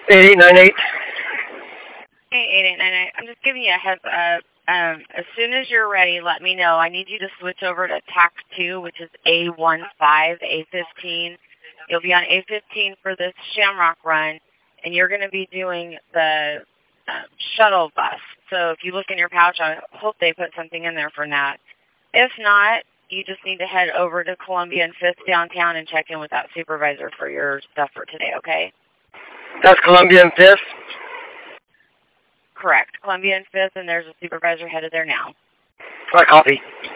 8898. Hey, 8898. I'm just giving you a heads up. As soon as you're ready, let me know. I need you to switch over to TAC 2, which is A15, A15. You'll be on A15 for this Shamrock run, and you're going to be doing the shuttle bus. So if you look in your pouch, I hope they put something in there for Nat. If not, you just need to head over to Columbia and 5th downtown and check in with that supervisor for your stuff for today, okay? That's Columbia and 5th? Correct. Columbia and 5th, and there's a supervisor headed there now. I copy.